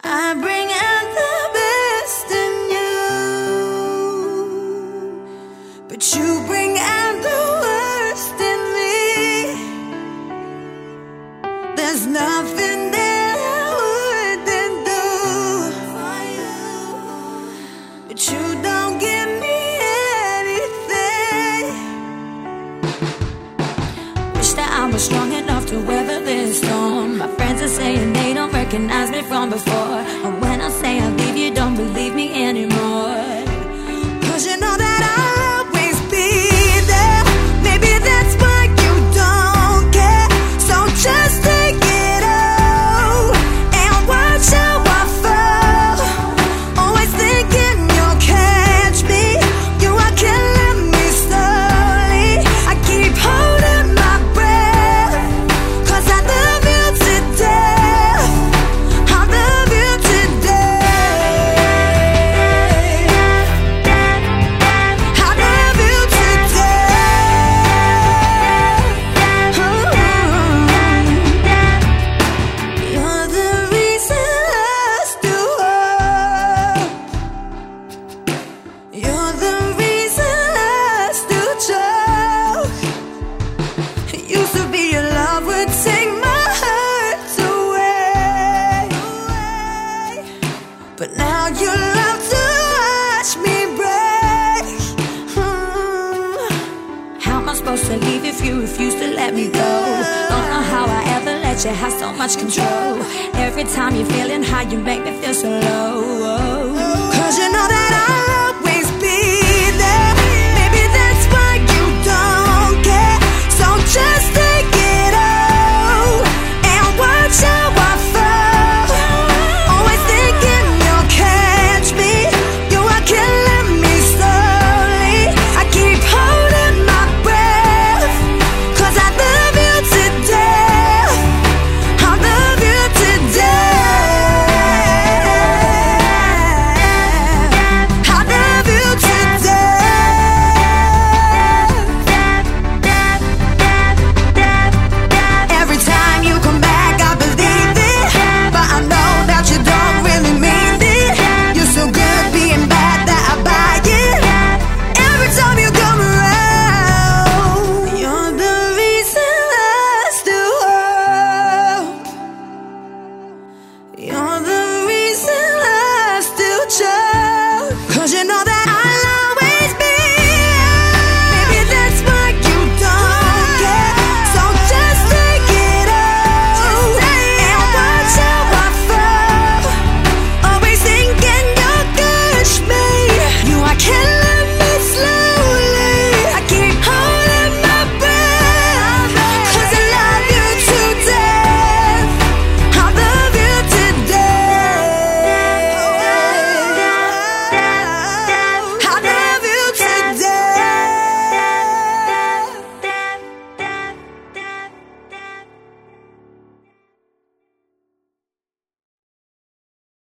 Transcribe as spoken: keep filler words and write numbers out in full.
I bring out the best in you, but you bring out the worst in me. There's nothing that I wouldn't do for you, but you don't give me anything. Wish that I was strong enough to weather this storm. My friends are saying they don't recognize me from before, and when I say I leave, you don't believe me anymore. Cause you know that I'll always be there. Maybe that's why you don't care. So just take it all and watch how I fall. Always thinking you'll catch me. You are killing me slowly. I keep holding my breath, cause I love you to death. I love you to death. I love you to death. Ooh. You're the reason I still hope. You're the reason I still choke. It used to be your love would take my hurt away, but now you love to watch me break. Hmm. How am I supposed to leave if you refuse to let me go? Don't know how I ever let you have so much control. Every time you're feeling high, you make me feel so low. Cause you know that